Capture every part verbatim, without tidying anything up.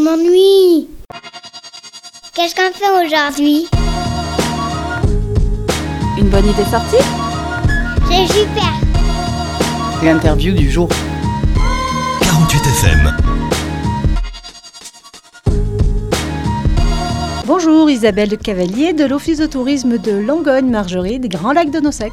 m'ennuie. Qu'est-ce qu'on fait aujourd'hui? Une bonne idée sortie? C'est super. L'interview du jour. quarante-huit F M. Bonjour, Isabelle de Cavalier de l'Office de tourisme de Langogne-Margerie des Grands Lacs de Nossac.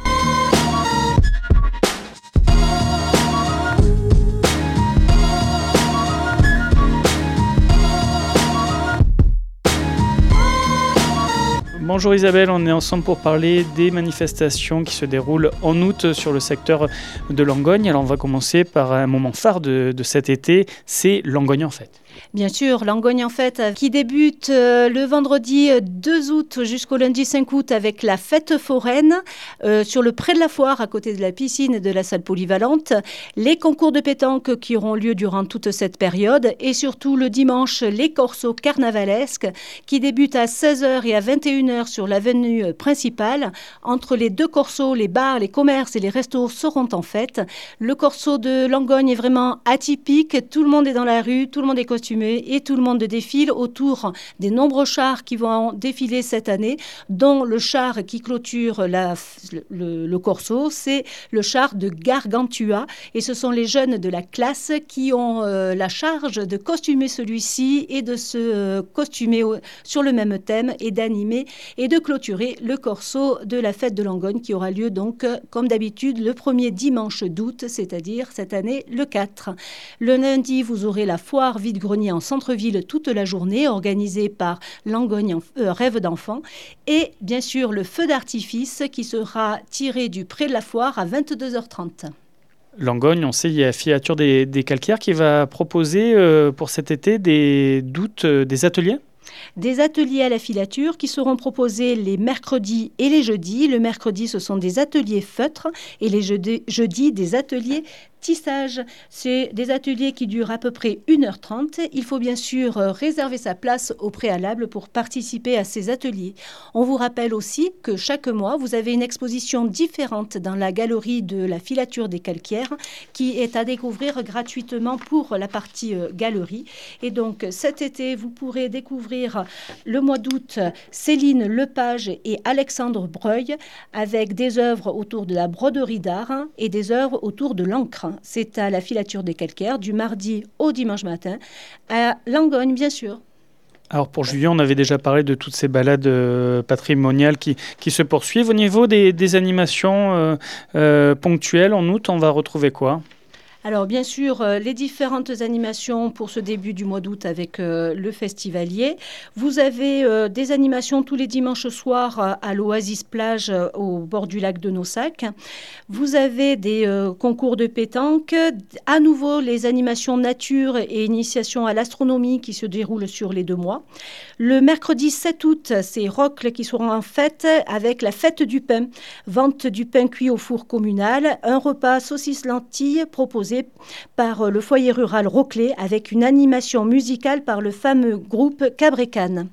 Bonjour Isabelle, on est ensemble pour parler des manifestations qui se déroulent en août sur le secteur de Langogne. Alors on va commencer par un moment phare de, de cet été, c'est Langogne en fête. Bien sûr, Langogne en fête qui débute euh, le vendredi deux août jusqu'au lundi cinq août avec la fête foraine euh, sur le pré de la foire à côté de la piscine et de la salle polyvalente, les concours de pétanque qui auront lieu durant toute cette période et surtout le dimanche les corsos carnavalesques qui débutent à seize heures et à vingt et une heures sur l'avenue principale. Entre les deux corsos, les bars, les commerces et les restos seront en fête. Le corso de Langogne est vraiment atypique, tout le monde est dans la rue, tout le monde est costumé et tout le monde défile autour des nombreux chars qui vont défiler cette année, dont le char qui clôture la, le, le corso, c'est le char de Gargantua. Et ce sont les jeunes de la classe qui ont euh, la charge de costumer celui-ci et de se euh, costumer au, sur le même thème et d'animer et de clôturer le corso de la fête de Langogne qui aura lieu donc, euh, comme d'habitude, le premier dimanche d'août, c'est-à-dire cette année le quatre. Le lundi, vous aurez la foire vide-grenier en centre-ville toute la journée, organisée par Langogne euh, Rêve d'enfant. Et bien sûr, le feu d'artifice qui sera tiré du pré de la foire à vingt-deux heures trente. Langogne, on sait, il y a Filature des, des Calcaires qui va proposer euh, pour cet été des, d'août, euh, des ateliers. Des ateliers à la filature qui seront proposés les mercredis et les jeudis. Le mercredi, ce sont des ateliers feutres et les jeudis, jeudis des ateliers tissage. C'est des ateliers qui durent à peu près une heure trente. Il faut bien sûr réserver sa place au préalable pour participer à ces ateliers. On vous rappelle aussi que chaque mois, vous avez une exposition différente dans la galerie de la Filature des Calcaires qui est à découvrir gratuitement pour la partie euh, galerie. Et donc cet été, vous pourrez découvrir le mois d'août Céline Lepage et Alexandre Breuil avec des œuvres autour de la broderie d'art et des œuvres autour de l'encre. C'est à la Filature des Calcaires du mardi au dimanche matin à Langogne, bien sûr. Alors pour juillet, on avait déjà parlé de toutes ces balades euh, patrimoniales qui, qui se poursuivent. Au niveau des, des animations euh, euh, ponctuelles, en août, on va retrouver quoi ? Alors bien sûr, euh, les différentes animations pour ce début du mois d'août avec euh, le festivalier. Vous avez euh, des animations tous les dimanches soirs euh, à l'Oasis Plage euh, au bord du lac de Nossac. Vous avez des euh, concours de pétanque. À nouveau, les animations nature et initiation à l'astronomie qui se déroulent sur les deux mois. Le mercredi sept août, c'est Rocle qui seront en fête avec la fête du pain. Vente du pain cuit au four communal. Un repas saucisse lentilles proposé par le foyer rural Roclé avec une animation musicale par le fameux groupe Cabrécane.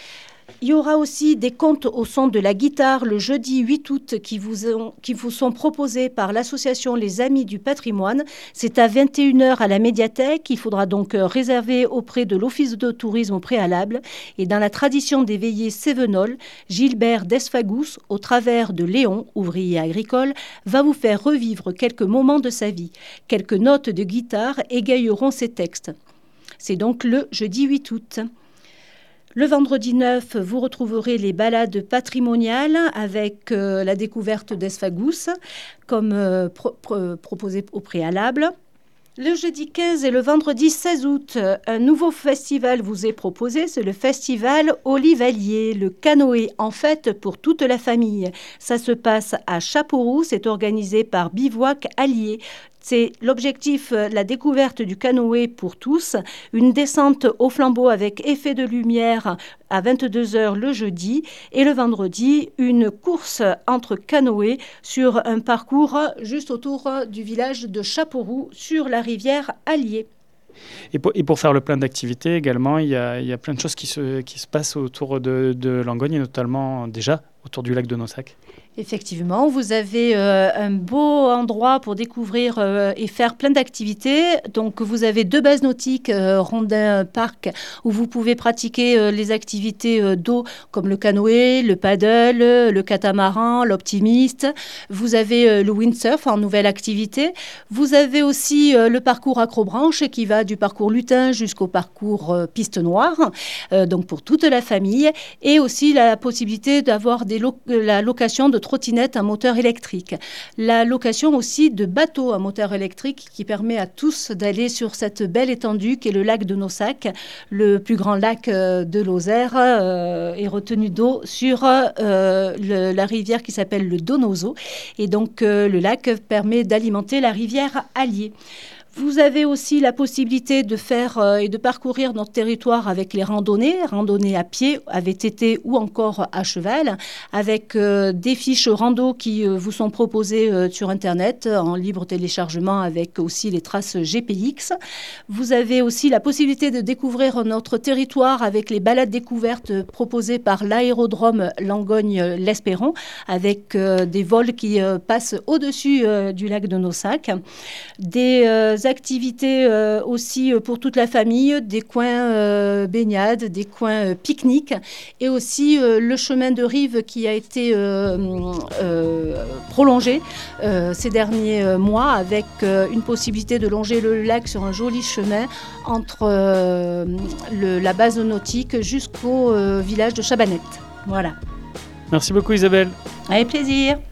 Il y aura aussi des contes au son de la guitare le jeudi huit août qui vous, ont, qui vous sont proposés par l'association Les Amis du Patrimoine. C'est à vingt et une heures à la médiathèque. Il faudra donc réserver auprès de l'Office de tourisme au préalable. Et dans la tradition des veillées cévenoles, Gilbert Desfagous, au travers de Léon, ouvrier agricole, va vous faire revivre quelques moments de sa vie. Quelques notes de guitare égayeront ses textes. C'est donc le jeudi huit août. Le vendredi neuf, vous retrouverez les balades patrimoniales avec euh, la découverte d'Esfagous, comme euh, pro- pro- proposé au préalable. Le jeudi quinze et le vendredi seize août, un nouveau festival vous est proposé, c'est le festival Olivalier, le canoë en fête pour toute la famille. Ça se passe à Chapauroux, c'est organisé par Bivouac Allier. C'est l'objectif, la découverte du canoë pour tous, une descente au flambeau avec effet de lumière à vingt-deux heures le jeudi et le vendredi, une course entre canoës sur un parcours juste autour du village de Chapauroux sur la rivière Allier. Et pour, et pour faire le plein d'activités également, il y a, il y a plein de choses qui se, qui se passent autour de, de Langogne et notamment déjà autour du lac de Nossac. Effectivement, vous avez euh, un beau endroit pour découvrir euh, et faire plein d'activités. Donc, vous avez deux bases nautiques, euh, Rondin Parc, où vous pouvez pratiquer euh, les activités euh, d'eau comme le canoë, le paddle, le catamaran, l'optimiste. Vous avez euh, le windsurf en nouvelle activité. Vous avez aussi euh, le parcours accrobranche qui va du parcours lutin jusqu'au parcours euh, piste noire, euh, donc pour toute la famille. Et aussi la possibilité d'avoir des lo- la location de trottinette à moteur électrique. La location aussi de bateaux à moteur électrique qui permet à tous d'aller sur cette belle étendue qui est le lac de Nossac, le plus grand lac euh, de Lozère euh, et retenu d'eau sur euh, le, la rivière qui s'appelle le Donoso. Et donc euh, le lac permet d'alimenter la rivière Allier. Vous avez aussi la possibilité de faire euh, et de parcourir notre territoire avec les randonnées, randonnées à pied, à V T T ou encore à cheval, avec euh, des fiches rando qui euh, vous sont proposées euh, sur Internet en libre téléchargement avec aussi les traces G P X. Vous avez aussi la possibilité de découvrir notre territoire avec les balades découvertes proposées par l'aérodrome Langogne-l'Espéron avec euh, des vols qui euh, passent au-dessus euh, du lac de Nossac. Des euh, activités euh, aussi pour toute la famille, des coins euh, baignades, des coins euh, pique-nique et aussi euh, le chemin de rive qui a été euh, euh, prolongé euh, ces derniers euh, mois avec euh, une possibilité de longer le lac sur un joli chemin entre euh, le, la base nautique jusqu'au euh, village de Chabanette. Voilà. Merci beaucoup Isabelle. Avec plaisir.